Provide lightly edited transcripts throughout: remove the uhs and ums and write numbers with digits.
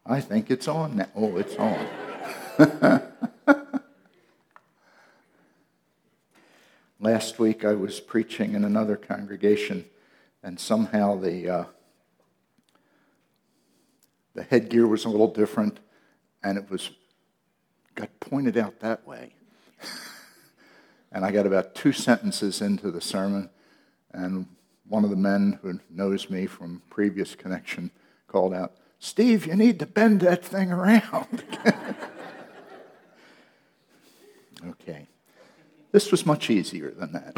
I think it's on now. Oh, it's on. Last week I was preaching in another congregation, and somehow the headgear was a little different, and it got pointed out that way. And I got about 2 sentences into the sermon, and one of the men who knows me from previous connection called out, "Steve, you need to bend that thing around." Okay. This was much easier than that.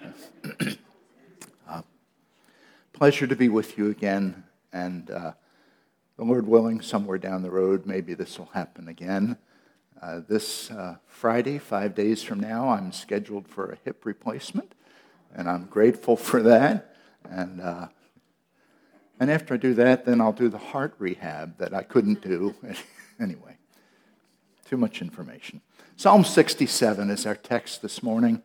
Pleasure to be with you again, and the Lord willing, somewhere down the road, maybe this will happen again. This Friday, 5 days from now, I'm scheduled for a hip replacement, and I'm grateful for that. And after I do that, then I'll do the heart rehab that I couldn't do. Anyway, too much information. Psalm 67 is our text this morning.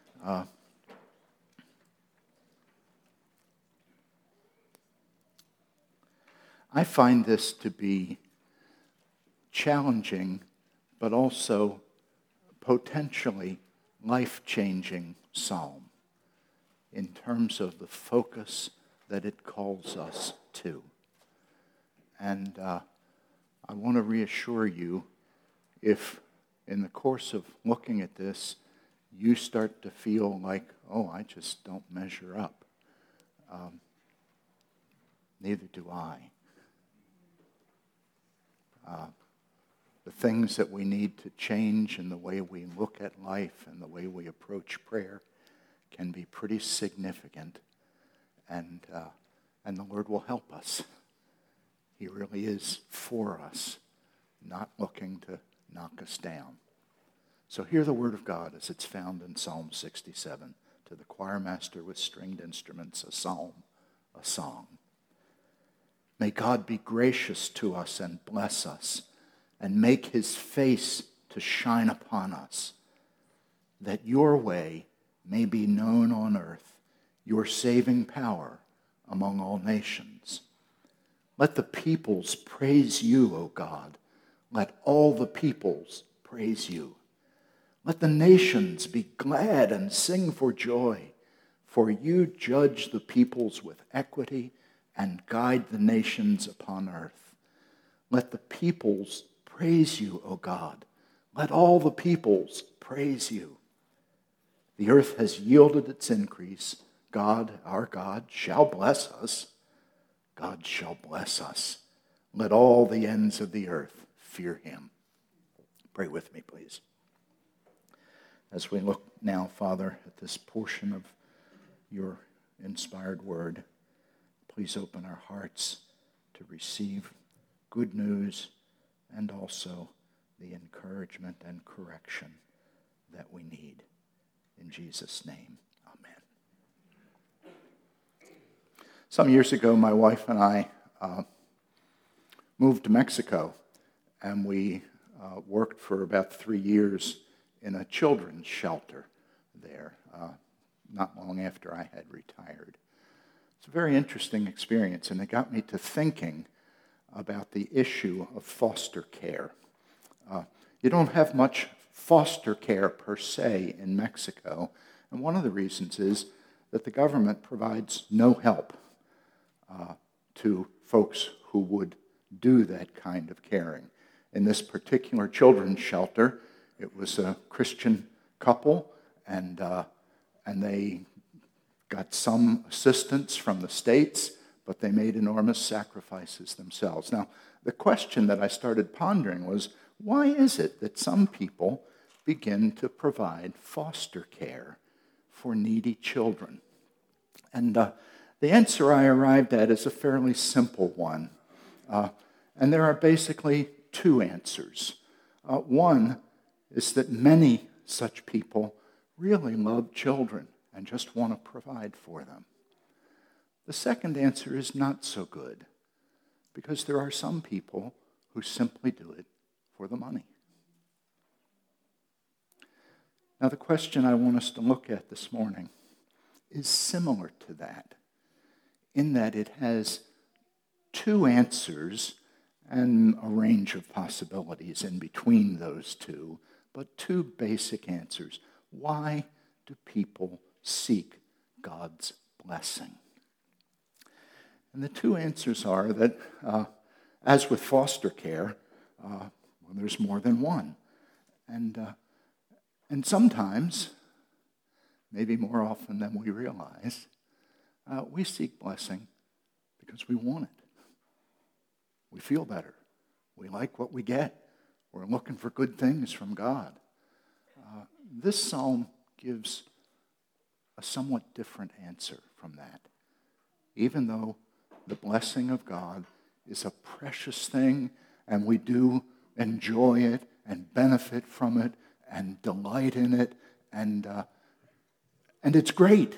I find this to be challenging, but also potentially life-changing psalm in terms of the focus that it calls us to. And I want to reassure you, if in the course of looking at this, you start to feel like, oh, I just don't measure up. Neither do I. The things that we need to change in the way we look at life and the way we approach prayer can be pretty significant, and the Lord will help us. He really is for us, not looking to knock us down. So hear the word of God as it's found in Psalm 67. To the choir master with stringed instruments, a psalm, a song. May God be gracious to us and bless us, and make his face to shine upon us, that your way may be known on earth, your saving power among all nations. Let the peoples praise you, O God. Let all the peoples praise you. Let the nations be glad and sing for joy, for you judge the peoples with equity and guide the nations upon earth. Let the peoples praise you, O God. Let all the peoples praise you. The earth has yielded its increase. God, our God, shall bless us. God shall bless us. Let all the ends of the earth fear him. Pray with me, please. As we look now, Father, at this portion of your inspired word, please open our hearts to receive good news and also the encouragement and correction that we need. In Jesus' name, amen. Some years ago, my wife and I moved to Mexico, and we worked for about 3 years in a children's shelter there, not long after I had retired. It's a very interesting experience, and it got me to thinking about the issue of foster care. You don't have much foster care per se in Mexico, and one of the reasons is that the government provides no help to folks who would do that kind of caring. In this particular children's shelter, it was a Christian couple, and they got some assistance from the states, but they made enormous sacrifices themselves. Now, the question that I started pondering was, why is it that some people begin to provide foster care for needy children? And the answer I arrived at is a fairly simple one. And there are basically 2 answers. One is that many such people really love children and just want to provide for them. The second answer is not so good, because there are some people who simply do it for the money. Now, the question I want us to look at this morning is similar to that, in that it has 2 answers and a range of possibilities in between those two, but two basic answers. Why do people seek God's blessing? And the two answers are that, as with foster care, there's more than one. And sometimes, maybe more often than we realize, we seek blessing because we want it. We feel better. We like what we get. We're looking for good things from God. This psalm gives a somewhat different answer from that. Even though the blessing of God is a precious thing, and we do enjoy it and benefit from it and delight in it, and it's great.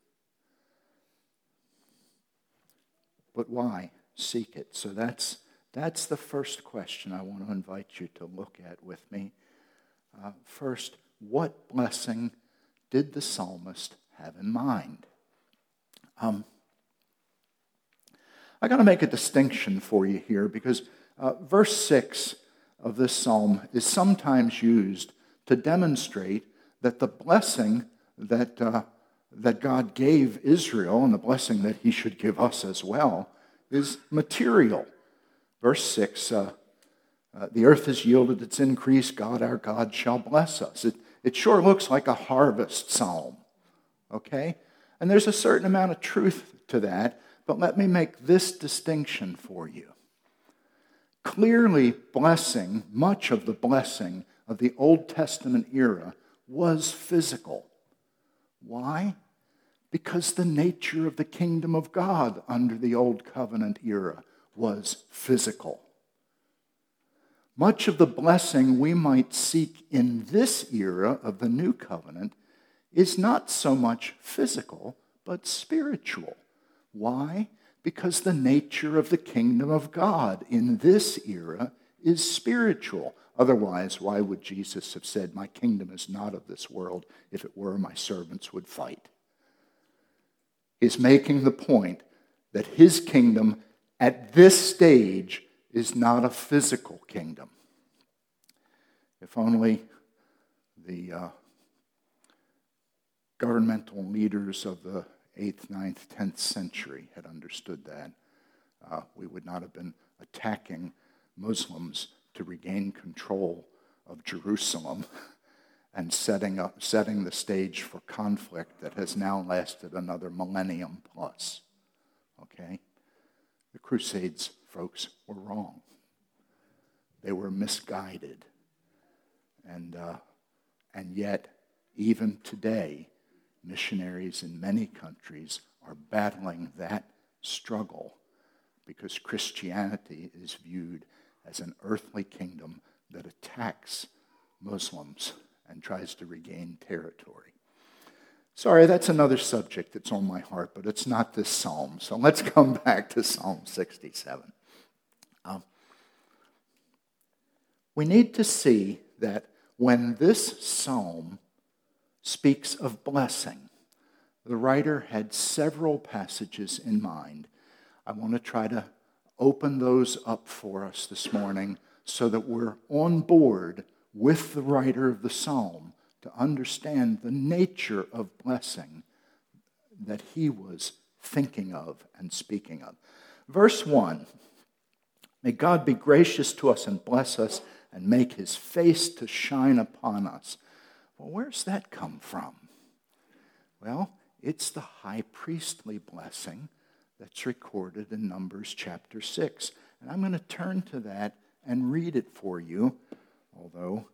But why seek it? So that's the first question I want to invite you to look at with me. First, what blessing did the psalmist have in mind? I got to make a distinction for you here because verse 6 of this psalm is sometimes used to demonstrate that the blessing that God gave Israel and the blessing that he should give us as well is material. Verse 6, the earth has yielded its increase, God our God shall bless us. It sure looks like a harvest psalm, okay? And there's a certain amount of truth to that, but let me make this distinction for you. Clearly, blessing, much of the blessing of the Old Testament era was physical. Why? Because the nature of the kingdom of God under the Old Covenant era was physical. Much of the blessing we might seek in this era of the New Covenant is not so much physical, but spiritual. Why? Because the nature of the kingdom of God in this era is spiritual. Otherwise, why would Jesus have said, "My kingdom is not of this world. If it were, my servants would fight"? He's making the point that his kingdom at this stage is not a physical kingdom. If only the governmental leaders of the 8th, 9th, 10th century had understood that, we would not have been attacking Muslims to regain control of Jerusalem and setting the stage for conflict that has now lasted another millennium plus. Okay? The Crusades, folks, were wrong. They were misguided. And yet, even today, missionaries in many countries are battling that struggle because Christianity is viewed as an earthly kingdom that attacks Muslims and tries to regain territory. Sorry, that's another subject that's on my heart, but it's not this psalm. So let's come back to Psalm 67. We need to see that when this psalm speaks of blessing, the writer had several passages in mind. I want to try to open those up for us this morning so that we're on board with the writer of the psalm to understand the nature of blessing that he was thinking of and speaking of. Verse 1, may God be gracious to us and bless us and make his face to shine upon us. Well, where's that come from? Well, it's the high priestly blessing that's recorded in Numbers chapter 6. And I'm going to turn to that and read it for you, although,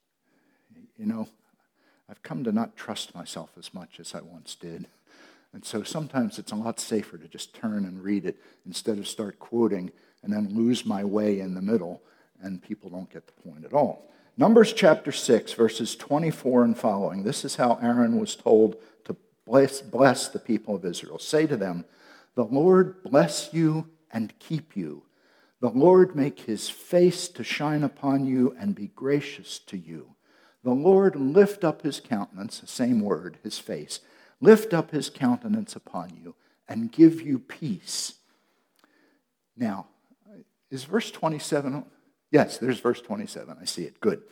I've come to not trust myself as much as I once did. And so sometimes it's a lot safer to just turn and read it instead of start quoting and then lose my way in the middle, and people don't get the point at all. Numbers chapter 6, verses 24 and following. This is how Aaron was told to bless the people of Israel. Say to them, the Lord bless you and keep you. The Lord make his face to shine upon you and be gracious to you. The Lord lift up his countenance, the same word, his face, lift up his countenance upon you and give you peace. Now, Is verse 27? Yes, there's verse 27. I see it. Good.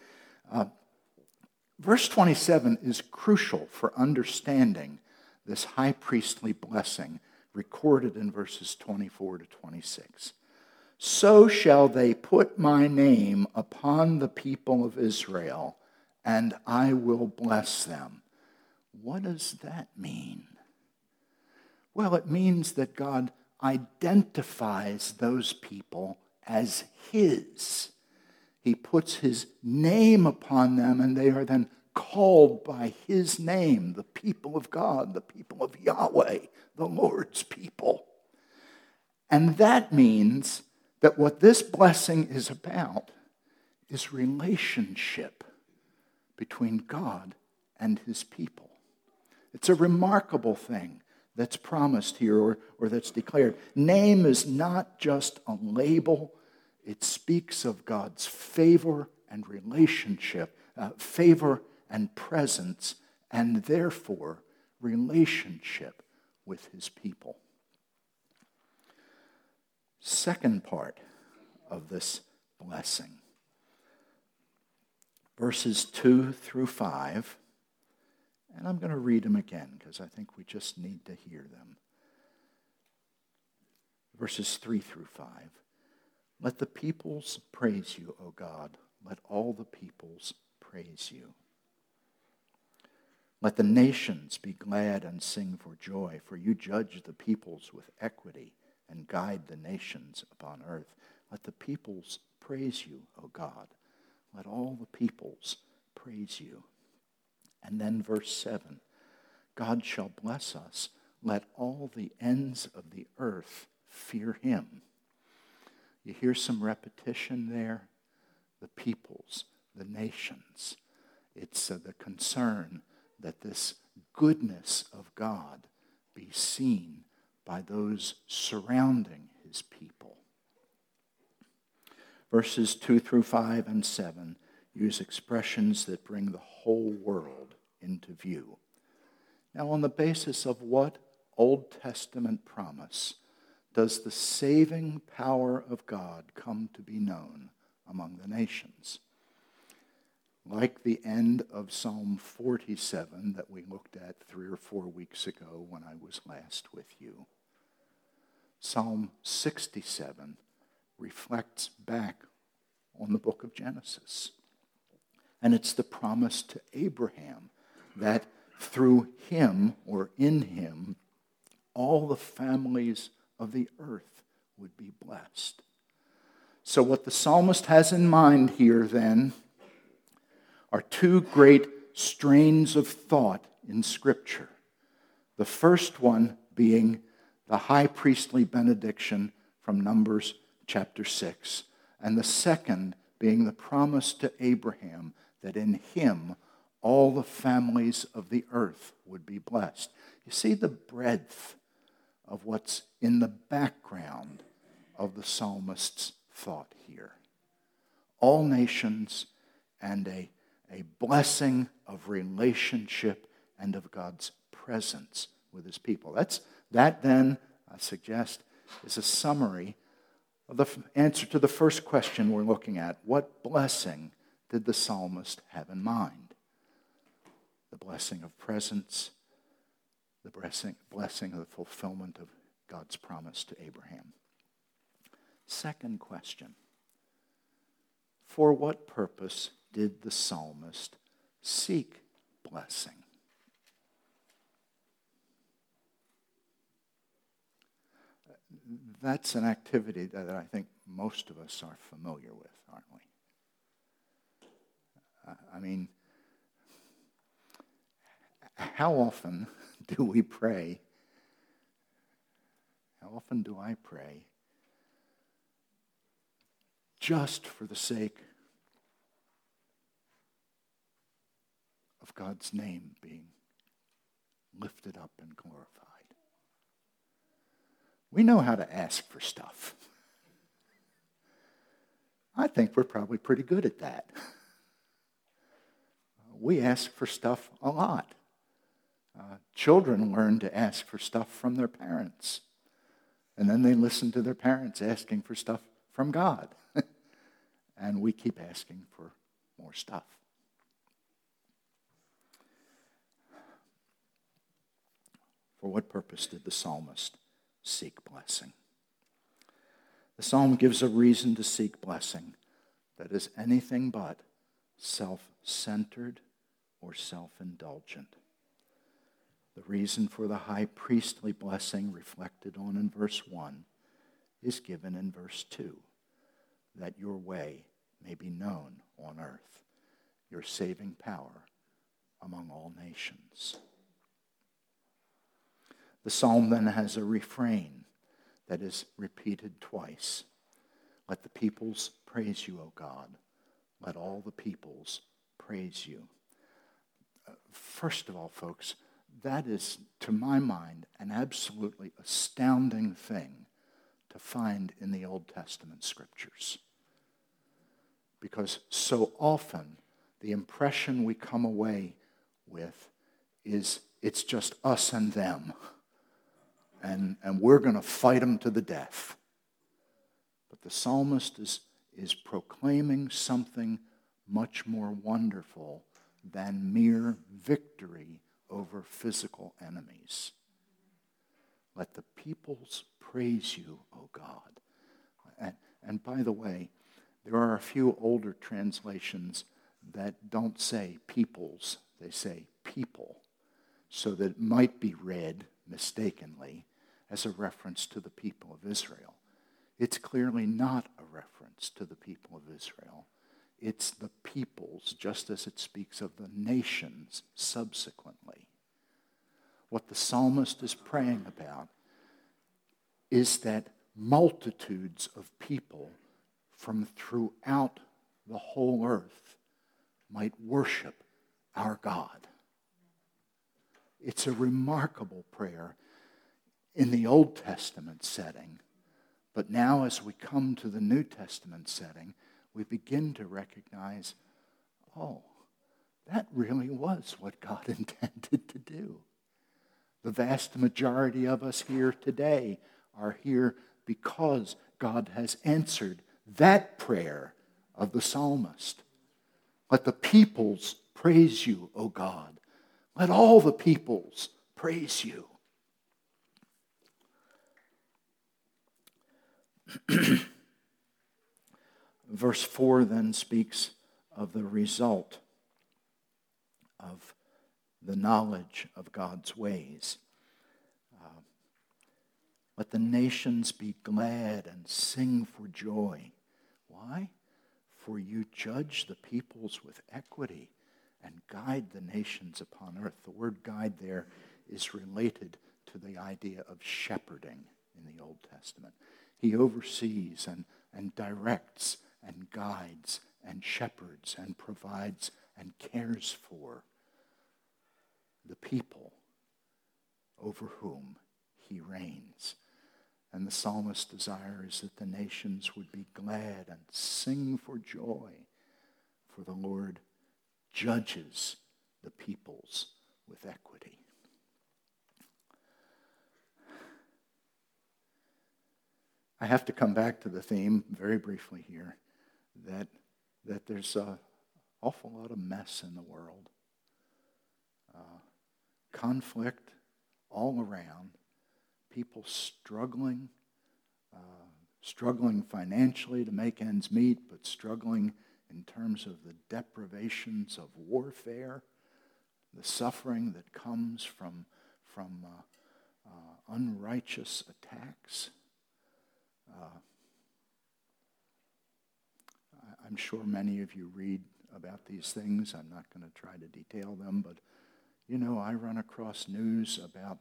Verse 27 is crucial for understanding this high priestly blessing recorded in verses 24 to 26. So shall they put my name upon the people of Israel, and I will bless them. What does that mean? Well, it means that God identifies those people as his. He puts his name upon them, and they are then called by his name, the people of God, the people of Yahweh, the Lord's people. And that means that what this blessing is about is relationship between God and his people. It's a remarkable thing that's promised here or that's declared. Name is not just a label. It speaks of God's favor and relationship, favor and presence, and therefore relationship with his people. Second part of this blessing, verses 2 through 5, and I'm going to read them again because I think we just need to hear them. Verses 3 through 5. Let the peoples praise you, O God. Let all the peoples praise you. Let the nations be glad and sing for joy, for you judge the peoples with equity and guide the nations upon earth. Let the peoples praise you, O God. Let all the peoples praise you. And then verse 7, God shall bless us. Let all the ends of the earth fear him. You hear some repetition there? The peoples, the nations. It's the concern that this goodness of God be seen by those surrounding his people. Verses 2 through 5 and 7 use expressions that bring the whole world into view. Now, on the basis of what Old Testament promise does the saving power of God come to be known among the nations? Like the end of Psalm 47 that we looked at 3 or 4 weeks ago when I was last with you, Psalm 67 reflects back on the book of Genesis. And it's the promise to Abraham that through him or in him, all the families of the earth would be blessed. So what the psalmist has in mind here then are two great strains of thought in Scripture. The first one being the high priestly benediction from Numbers chapter 6, and the second being the promise to Abraham that in him all the families of the earth would be blessed. You see the breadth of what's in the background of the psalmist's thought here. All nations and a blessing of relationship and of God's presence with his people. That then, I suggest, is a summary of the answer to the first question we're looking at. What blessing did the psalmist have in mind? The blessing of presence, the blessing of the fulfillment of God's promise to Abraham. Second question. For what purpose did the psalmist seek blessing? That's an activity that I think most of us are familiar with, aren't we? I mean, how often do we pray? How often do I pray just for the sake of God's name being lifted up and glorified? We know how to ask for stuff. I think we're probably pretty good at that. We ask for stuff a lot. Children learn to ask for stuff from their parents. And then they listen to their parents asking for stuff from God. And we keep asking for more stuff. For what purpose did the psalmist seek blessing? The psalm gives a reason to seek blessing that is anything but self-centered or self-indulgent. The reason for the high priestly blessing reflected on in verse 1 is given in verse 2, that your way may be known on earth, your saving power among all nations. The psalm then has a refrain that is repeated twice. Let the peoples praise you, O God. Let all the peoples praise you. First of all, folks, that is, to my mind, an absolutely astounding thing to find in the Old Testament scriptures. Because so often, the impression we come away with is it's just us and them. And we're going to fight them to the death. But the psalmist is proclaiming something much more wonderful than mere victory over physical enemies. Let the peoples praise you, O God. And by the way, there are a few older translations that don't say peoples, they say people, so that it might be read mistakenly as a reference to the people of Israel. It's clearly not a reference to the people of Israel. It's the peoples, just as it speaks of the nations subsequently. What the psalmist is praying about is that multitudes of people from throughout the whole earth might worship our God. It's a remarkable prayer in the Old Testament setting. But now as we come to the New Testament setting, we begin to recognize, oh, that really was what God intended to do. The vast majority of us here today are here because God has answered that prayer of the psalmist. Let the peoples praise you, O God. Let all the peoples praise you. Verse 4 then speaks of the result of the knowledge of God's ways. Let the nations be glad and sing for joy. Why? For you judge the peoples with equity and guide the nations upon earth. The word guide there is related to the idea of shepherding in the Old Testament. He oversees and directs and guides and shepherds and provides and cares for the people over whom he reigns. And the psalmist's desire is that the nations would be glad and sing for joy, for the Lord judges the peoples with equity. I have to come back to the theme very briefly here, that there's an awful lot of mess in the world. Conflict all around, people struggling financially to make ends meet, but struggling in terms of the deprivations of warfare, the suffering that comes from unrighteous attacks. I'm sure many of you read about these things. I'm not going to try to detail them, but I run across news about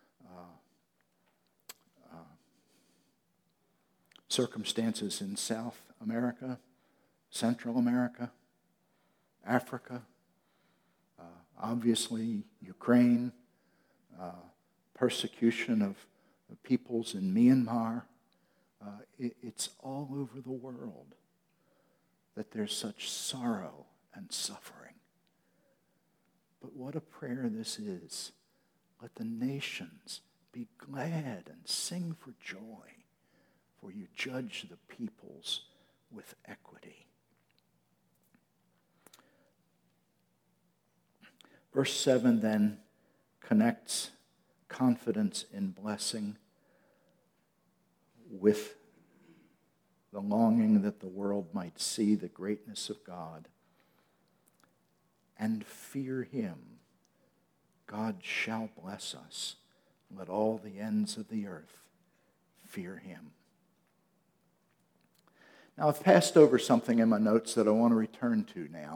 circumstances in South America, Central America, Africa, obviously Ukraine, persecution of peoples in Myanmar. It's all over the world that there's such sorrow and suffering. But what a prayer this is. Let the nations be glad and sing for joy, for you judge the peoples with equity. Verse 7 then connects confidence in blessing with the longing that the world might see the greatness of God and fear him. God shall bless us. Let all the ends of the earth fear him. Now, I've passed over something in my notes that I want to return to now.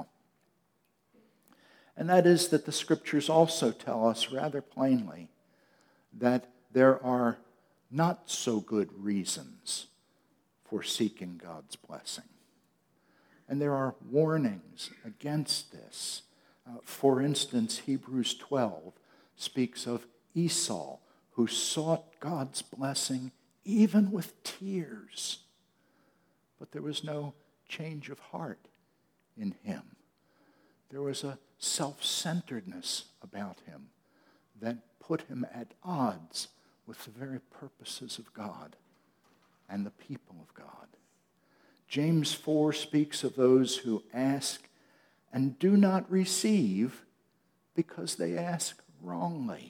And that is that the Scriptures also tell us rather plainly that there are not so good reasons for seeking God's blessing. And there are warnings against this. For instance, Hebrews 12 speaks of Esau, who sought God's blessing even with tears. But there was no change of heart in him. There was a self-centeredness about him that put him at odds with the very purposes of God and the people of God. James 4 speaks of those who ask and do not receive because they ask wrongly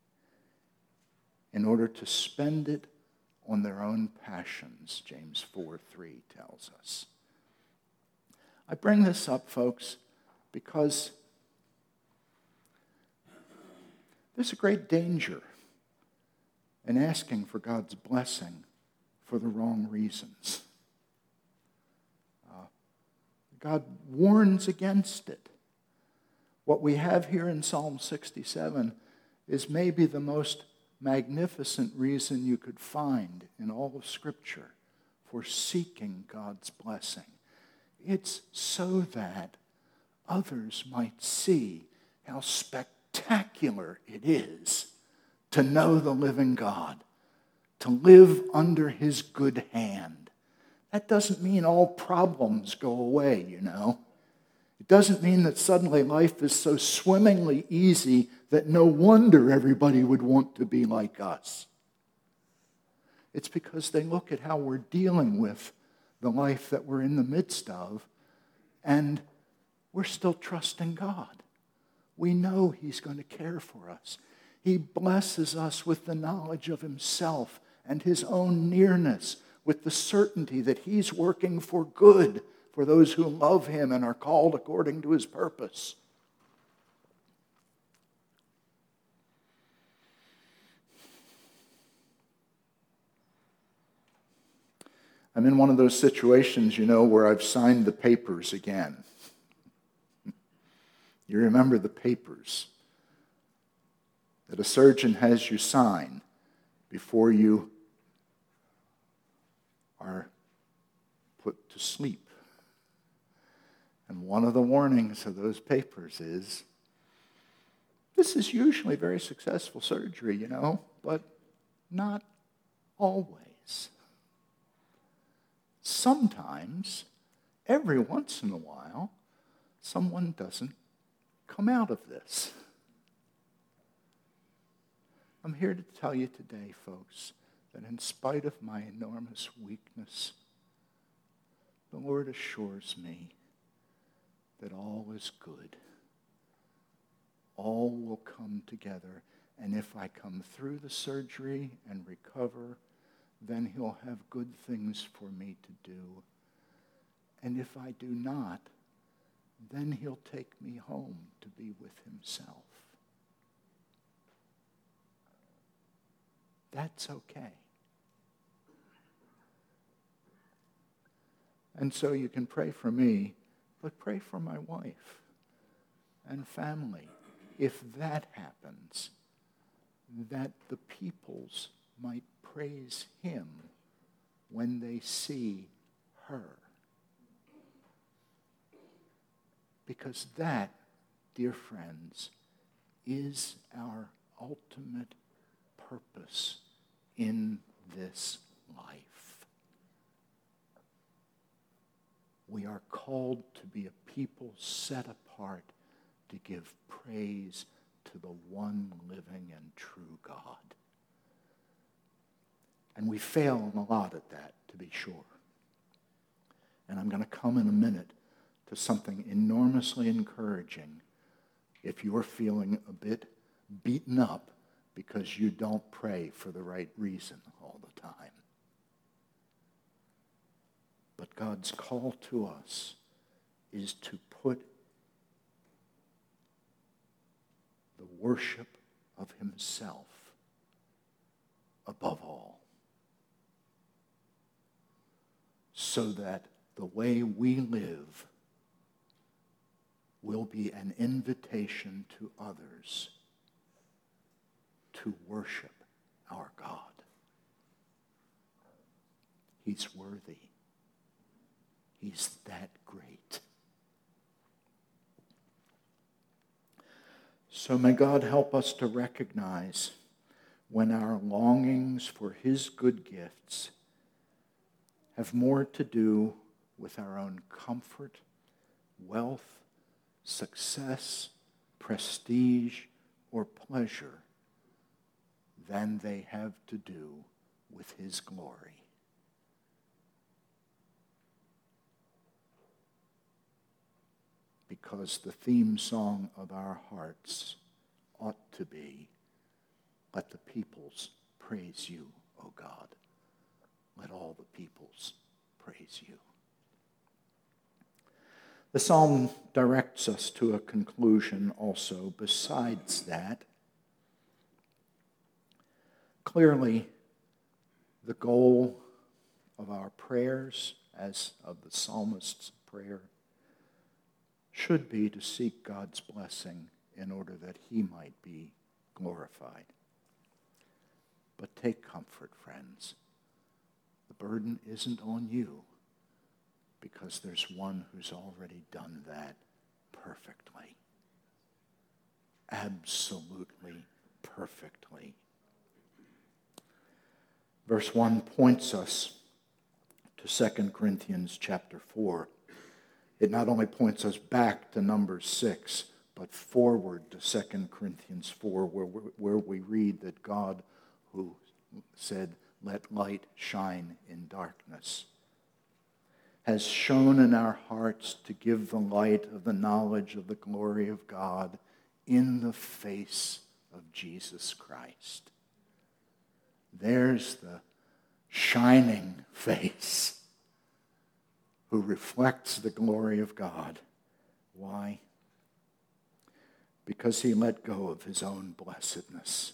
in order to spend it on their own passions, James 4:3 tells us. I bring this up, folks, because there's a great danger in asking for God's blessing for the wrong reasons. God warns against it. What we have here in Psalm 67 is maybe the most magnificent reason you could find in all of Scripture for seeking God's blessing. It's so that others might see how spectacular it is to know the living God, to live under his good hand. That doesn't mean all problems go away, you know. It doesn't mean that suddenly life is so swimmingly easy that no wonder everybody would want to be like us. It's because they look at how we're dealing with the life that we're in the midst of, and we're still trusting God. We know he's going to care for us. He blesses us with the knowledge of himself and his own nearness, with the certainty that he's working for good for those who love him and are called according to his purpose. I'm in one of those situations, you know, where I've signed the papers again. You remember the papers that a surgeon has you sign before you are put to sleep. And one of the warnings of those papers is, this is usually very successful surgery, you know, but not always. Sometimes, every once in a while, someone doesn't come out of this. I'm here to tell you today, folks, that in spite of my enormous weakness, the Lord assures me that all is good. All will come together. And if I come through the surgery and recover, then he'll have good things for me to do. And if I do not, then he'll take me home to be with himself. That's okay. And so you can pray for me, but pray for my wife and family. If that happens, that the peoples might praise him when they see her. Because that, dear friends, is our ultimate purpose in this life. We are called to be a people set apart to give praise to the one living and true God. And we fail a lot at that, to be sure. And I'm going to come in a minute to something enormously encouraging if you're feeling a bit beaten up because you don't pray for the right reason all the time. But God's call to us is to put the worship of himself above all, so that the way we live will be an invitation to others to worship our God. He's worthy. He's that great. So may God help us to recognize when our longings for his good gifts have more to do with our own comfort, wealth, success, prestige, or pleasure than they have to do with his glory. Because the theme song of our hearts ought to be, let the peoples praise you, O God. Let all the peoples praise you. The psalm directs us to a conclusion also besides that. Clearly, the goal of our prayers, as of the psalmist's prayer, should be to seek God's blessing in order that he might be glorified. But take comfort, friends. The burden isn't on you, because there's one who's already done that perfectly. Absolutely perfectly. Verse 1 points us to 2 Corinthians chapter 4. It not only points us back to Numbers 6, but forward to 2 Corinthians 4, where we read that God, who said, "Let light shine in darkness," has shone in our hearts to give the light of the knowledge of the glory of God in the face of Jesus Christ. There's the shining face who reflects the glory of God. Why? Because he let go of his own blessedness.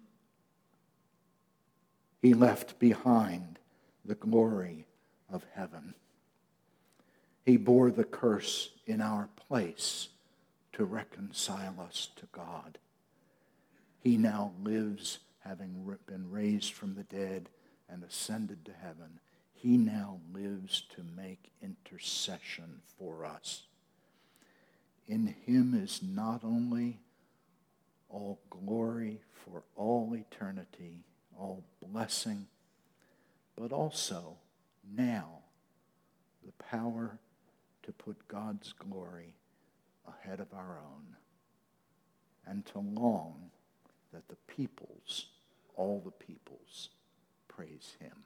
He left behind the glory of heaven. He bore the curse in our place to reconcile us to God. He now lives, having been raised from the dead and ascended to heaven. He now lives to make intercession for us. In him is not only all glory for all eternity, all blessing, but also now the power to put God's glory ahead of our own and to long that the peoples, all the peoples, praise him.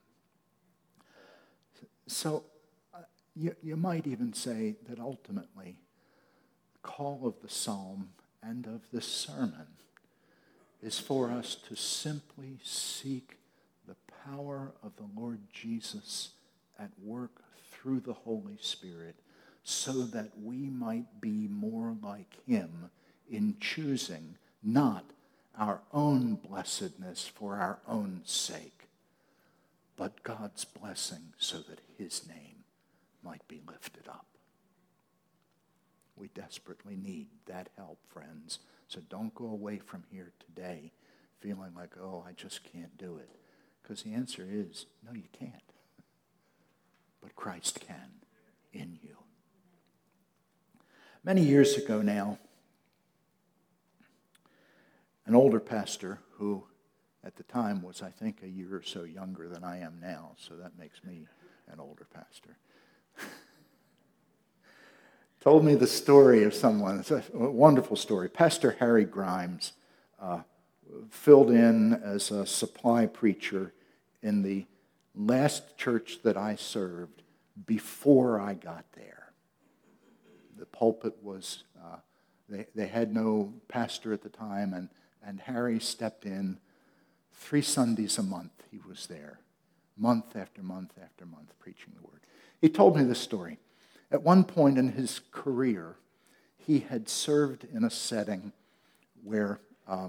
So you might even say that ultimately the call of the psalm and of this sermon is for us to simply seek the power of the Lord Jesus at work through the Holy Spirit so that we might be more like him in choosing not our own blessedness for our own sake, but God's blessing so that his name might be lifted up. We desperately need that help, friends. So don't go away from here today feeling like, oh, I just can't do it. Because the answer is, no, you can't. But Christ can in you. Many years ago now, an older pastor who at the time was, I think, a year or so younger than I am now, so that makes me an older pastor, told me the story of someone. It's a wonderful story. Pastor Harry Grimes filled in as a supply preacher in the last church that I served before I got there. The pulpit was, they had no pastor at the time, and Harry stepped in 3 Sundays a month. He was there, month after month after month, preaching the word. He told me this story. At one point in his career, he had served in a setting where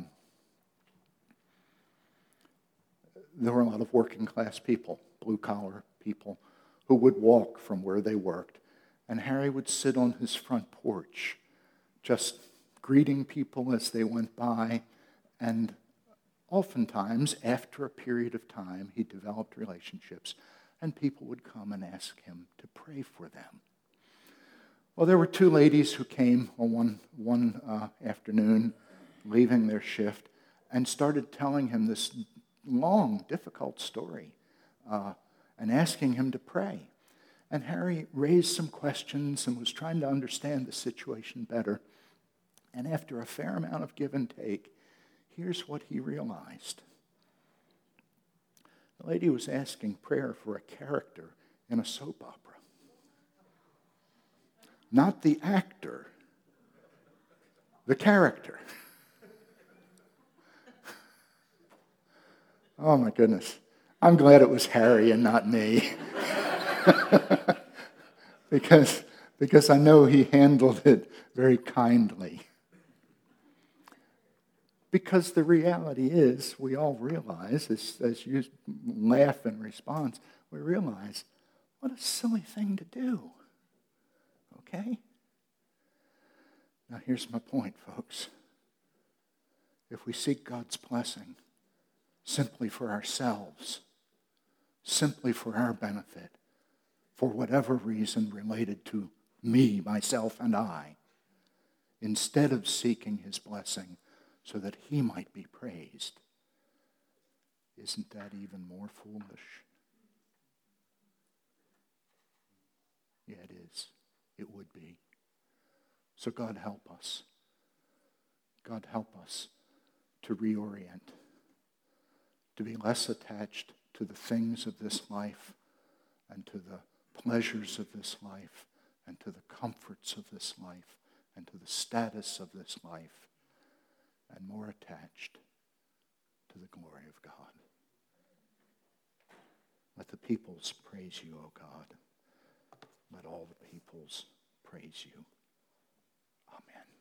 there were a lot of working class people, blue-collar people, who would walk from where they worked. And Harry would sit on his front porch, just greeting people as they went by. And oftentimes, after a period of time, he developed relationships, and people would come and ask him to pray for them. Well, there were 2 ladies who came on one afternoon, leaving their shift, and started telling him this long, difficult story and asking him to pray. And Harry raised some questions and was trying to understand the situation better. And after a fair amount of give and take, here's what he realized. The lady was asking prayer for a character in a soap opera. Not the actor, the character. Oh my goodness. I'm glad it was Harry and not me. because I know he handled it very kindly. Because the reality is, we all realize, as you laugh in response, we realize, what a silly thing to do. Okay? Now here's my point, folks. If we seek God's blessing simply for ourselves, simply for our benefit, for whatever reason related to me, myself, and I, instead of seeking his blessing so that he might be praised, isn't that even more foolish? Yeah, it is. It would be. So God help us. God help us to reorient, to be less attached to the things of this life and to the pleasures of this life and to the comforts of this life and to the status of this life, and more attached to the glory of God. Let the peoples praise you, O God. Let all the peoples praise you. Amen.